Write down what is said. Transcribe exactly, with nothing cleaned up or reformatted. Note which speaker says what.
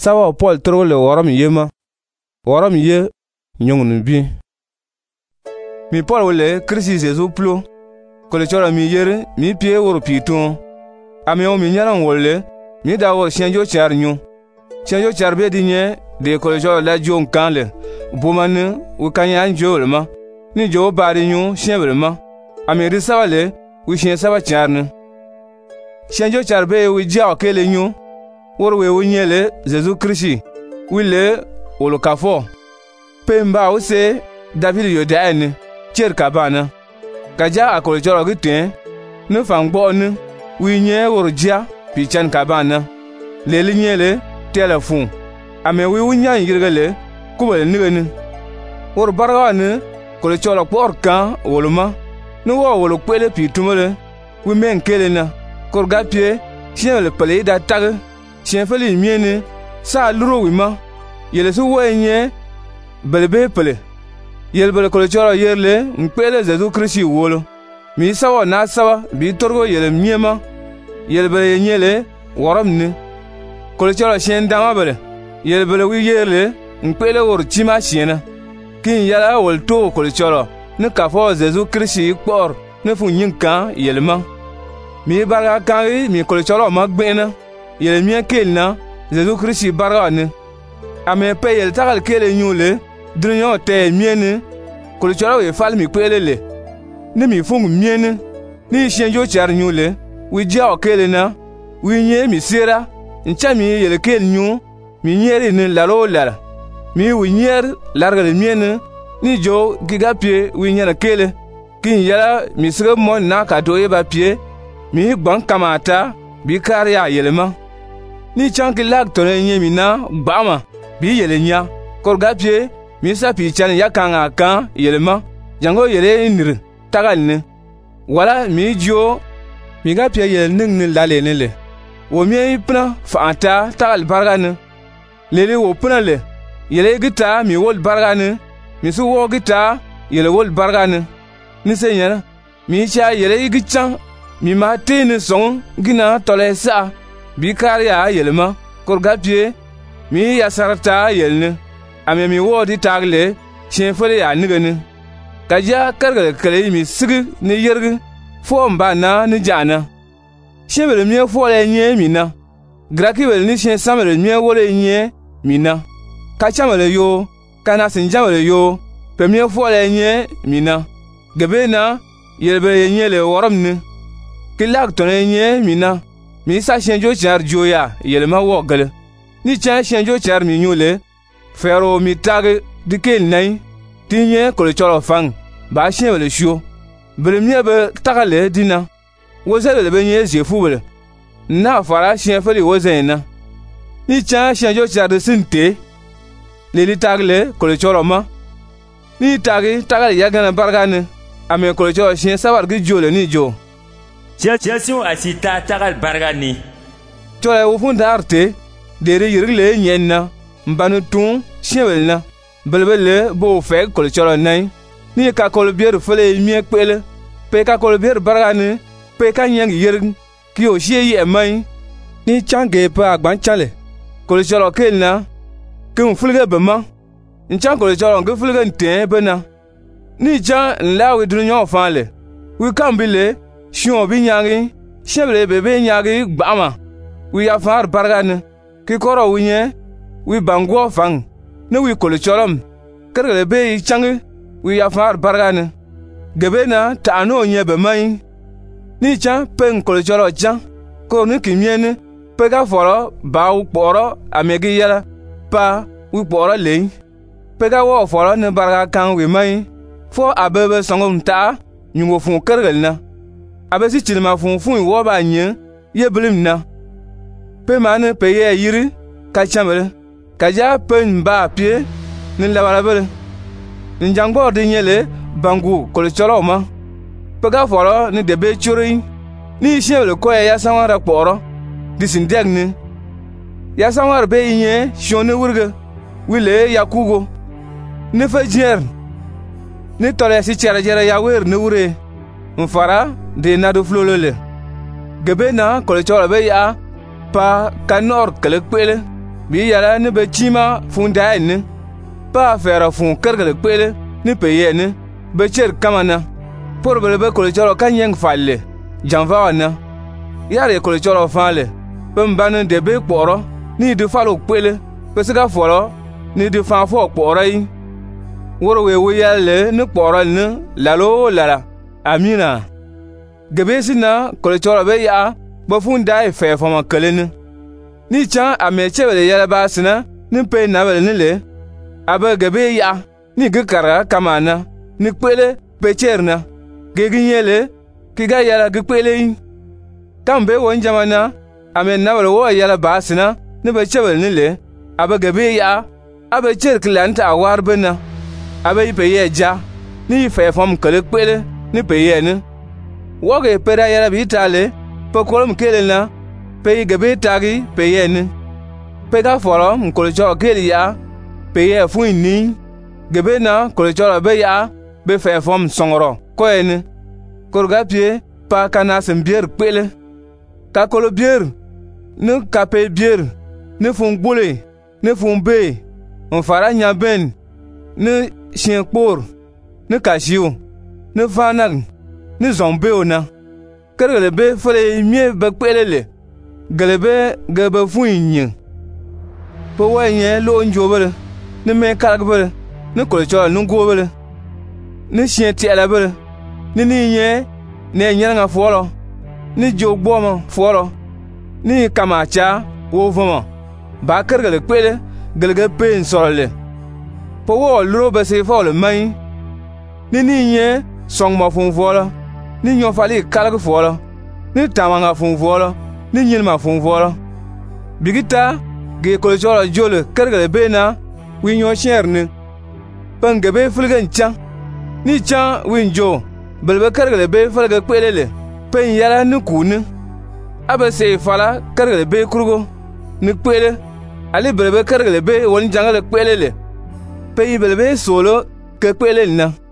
Speaker 1: sawa Paul tro le worom yema worom ye nyong bi mi Paul wole Christ Jésus plo ko le chora mi yere mi pie woro piton ami o mi nyaran wole mi da wo shenjo char nyu shenjo char be dinye de ko le chora la jon kanle bomane u kanya njo le ma ni jo ba de nyu shenbe ma ami ri sawale u shen sawa charne shenjo char be u ja kele nyu woro we wunyele Jésus Christ wile wolo kafo pemba o se David yo daene cher kabana kaja akolo choro gitwen ne fangbo ne winye woro jia pichan kabana leli nyele telefon ame wi wunya yirgale kubele nigene woro barga ne kolo choro porka woluma ne wo wolo kwele pitumole wi men kelena korga pie chiele pele da tag chien feli miene sa luro wima yele su wenye belebe pele yel bele ko choro yerle mpele Jésus Christ wolo mi sawa na sawa bi torgo yele miema yel bele nyele woramne ko choro chien dama bele yel bele wi yerle mpele wor chima chiena kin yala wol to ko choro ne kafo Jésus Christ por ne fu nyinka yelma mi barga kan mi ko choro magbena yele mien kelna Jésus Christ barga ne ame pe yel takal kele nyule drunyo te miene ko choro we fal mi kwelele ne mi fungu miene ni shenjo char nyule wi ja kele na wi nye mi sera ncha mi yele kel nyu mi nyere ne laro lara mi wi nyer larga le miene ni jo gigapie wi nyere kele kin yala mi sere mon na ka do e ba pie mi gban kamata bi kariya yelema ni chanki lag tone nye mi na gbama bi yele nya korga pie mi sa pi chan yakanga kan yelema jango yele nir tagal ne wala mi jo mi ga pie yele ning ne lale ne le wo mi pna faata tagal barga ne lele wo pna le yele gita mi wol barga ne mi su wo gita yele wol barga ne ni senya mi cha yele gichan mi ma tene son gina tole sa bi kariya yelma korga pie mi ya sarata yelne ame mi wodi tagle chen fele ya nigene kaja karga kale mi sigi ni yergi fo mba na ni jana shebele mi fo le nye mi na graki wel ni chen samele mi wole nye mi na kacha mele yo kana sinjamele yo pe mi fo le nye mi na gebe na yelbe nye le woromne kilak tone nye mi na mi sa shenjo char joya yelma wogale ni cha shenjo char mi nyule fero mi tag dikel nay tinye ko le choro fang ba shen le sho bele mi be tagale dina wozele le benye jefu bele na fara shen feli wozena ni cha shenjo char de sinte le li tagle ko le choro ma ni tagi tagale yagana bargane ame ko le choro shen sabar gi jole ni jo
Speaker 2: Tiation asita tagal bargani.
Speaker 1: Tole wo fun darte dere yirgle nyenna mbanu tun shewelna belbele bo fe ko choro nay ni ka ko bier fele mi ekpele pe ka ko bier bargani pe ka nyang yir ki o shie yi emai ni change pa agban chale ko choro kelna kun fulga bema nchan ko choro ngu fulga nte bena ni jan lawi dunyo fale wi kambile shion bi nyagi shebre bebe nyagi gbama wi afar bargan ki koro winye wi bango fang ne wi kol chorom kerle be changi wi afar bargan gebe na ta no nye be mai ni cha pen kol choro cha ko ni kimiene pe ga foro ba u poro amegi yala pa wi poro le pe ga wo foro ne barga kan wi mai fo abebe songom ta nyungo fun kerle na abesi chilima fun fun wo ba nye ye blim na pe mane pe ye yiri ka chamele ka ja pe mba pie ni la bala bele ni jangbo de nyele bangu ko le choro ma pe ga foro ni de be churi ni shele ko ya sanwara poro disin degne ya sanwar be nye shone wurga wile yakugo ne fa jer ni tole si chara jara ya wer ne wure mfara de na do flolole gebe na ko le choro be ya pa kanor kele kwele bi yala ni be chima fun dai ni pa fera fun kergele kwele ni pe ye ni be cher kamana por be be ko choro kan yeng falle janva na yare ko choro falle be mbanu de be kporo ni du falo kwele be siga foro ni du fa fo kporo yi woro we we yale ni kporo ni lalo lala amina gabe sina ko choro be ya ba fun dai fe fo ma kele ni ni chan ameche wele yala ba sina ni pe na wele ni le abe gabe ya ni gikara kamana ni kwele pecherna geginyele kiga yala gikwele yin tambe won jamana amen na wele wo yala ba sina ni be chewele ni le abe gabe ya abe cher klanta awarbena abe pe ye ja ni fe fam kele kwele ni pe ye ni woge pera yala bi tale pokolom kele na pe gabe tagi pe ye ni pe ga foro mkolo cho kele ya pe ye fun ni gabe na kolo cho be ya be fe fom songro ko en korga pie pa kana sem bier pele ka kolo bier ne ka pe bier ne fun gbole ne fun be on fara nya ben ne chien por ne ka jiu ne fanan ne zombe ona kerele be fele mie be pele le gelebe gebe fun yin po wa yen lo njobele ne me kalgbele ne kolo cho nu gobele ni chien ti ala bele ni ni ye ne nyanga folo ni jogbomo folo ni kamacha wo vomo ba kergele kwele gelge pen solele po wo lro be se folo mai ni ni ye song mo fun folo ni nyo fali kalg folo ni tamanga fun folo ni nyin ma fun folo bigita ge ko jolo jole kergele bena wi nyo cherne pangebe fulgen chan ni chan winjo belbe kergele be falga kwelele pen yala ni kunu abe se fala kergele be krugo ni kwele ali belbe kergele be won jangale kwelele pe belbe solo ke kwelele na